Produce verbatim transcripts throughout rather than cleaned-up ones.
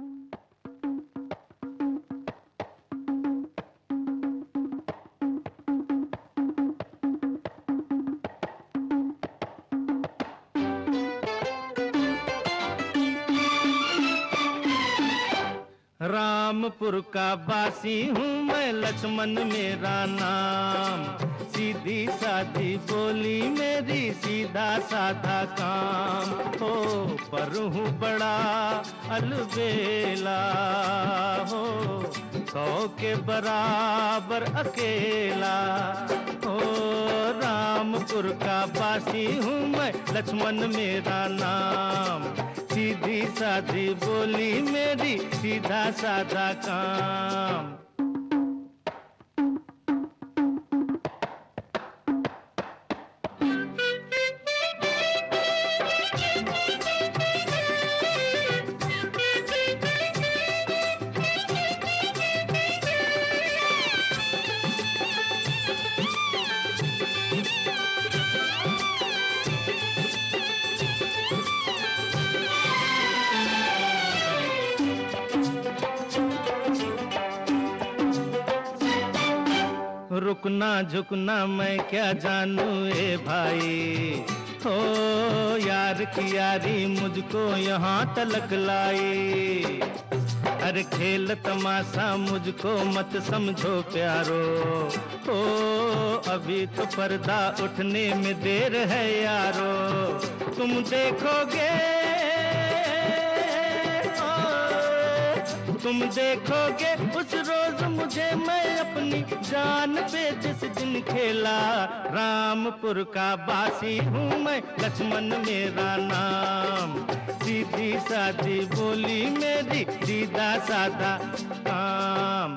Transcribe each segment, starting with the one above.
रामपुर का बासी हूँ मैं, लक्ष्मण मेरा नाम। सीधी सादी बोली मेरी, सीधा साधा काम। हो पर हूँ बड़ा अलबेला, हो सौ के बराबर अकेला। हो रामपुर का बासी हूँ मैं, लक्ष्मण मेरा नाम। सीधी सादी बोली मेरी, सीधा साधा काम। रुकना झुकना मैं क्या जानू ए भाई, हो यार की यारी मुझको यहाँ तलक लाई। अरे खेल तमाशा मुझको मत समझो प्यारो, हो अभी तो पर्दा उठने में देर है यारो। तुम देखोगे तुम देखोगे उस रोज मुझे, मैं अपनी जान पे जिस दिन खेला। रामपुर का बासी हूँ मैं, लक्ष्मण मेरा नाम। सीधी सादी बोली मेरी, सीधा साधा काम।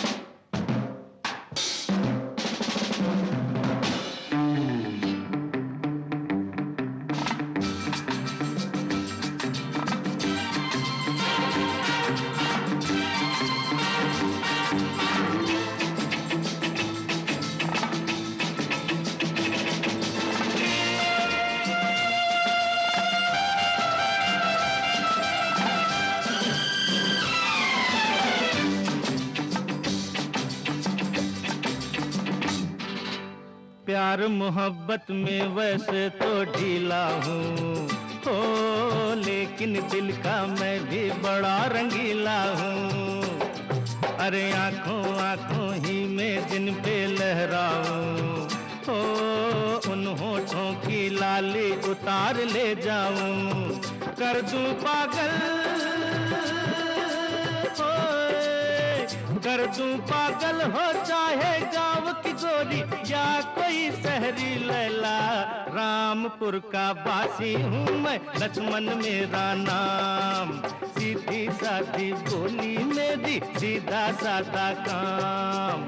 प्यार मोहब्बत में वैसे तो ढीला हूँ, हो लेकिन दिल का मैं भी बड़ा रंगीला हूँ। अरे आँखों आँखों ही में जिन पे लहराऊं, हो उन होठों की लाली उतार ले जाऊं। कर दूं पागल, कर दूं पागल हो चाहे गाँव की गोरी या कोई शहरी लैला। रामपुर का बासी हूँ मैं, लक्ष्मण मेरा नाम। सीधी सादी बोली मेरी, सीधा साधा काम।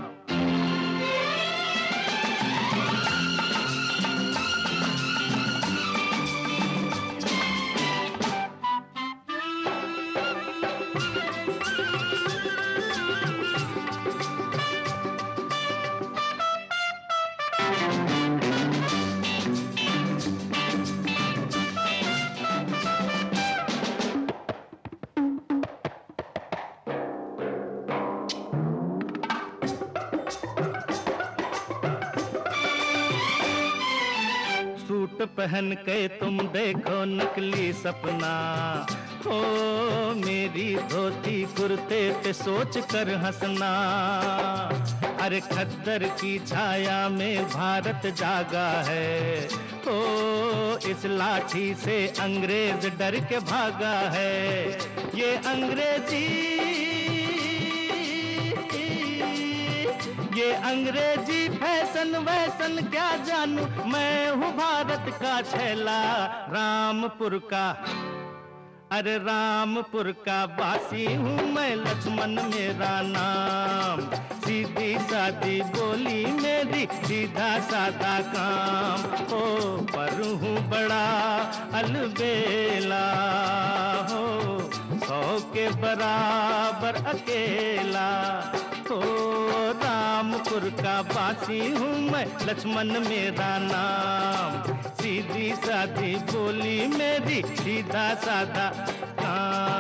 सूट पहन के तुम देखो नकली सपना, हो मेरी धोती कुर्ते पे सोच कर हंसना। अरे खद्दर की छाया में भारत जागा है, हो इस लाठी से अंग्रेज डर के भागा है। ये अंग्रेजी ये अंग्रेजी फैशन वैसन क्या जानू, मैं हूँ भारत का छैला। रामपुर का अरे रामपुर का बासी हूँ मैं, लक्ष्मण मेरा नाम। सीधी सादी बोली मेरी, सीधा साधा काम। हो पर हूँ बड़ा अलबेला, हो सौ के बराबर अकेला। हो रामपुर का बासी हूँ मैं, लक्ष्मण मेरा नाम। सीधी सादी बोली मेरी, सीधा साधा काम।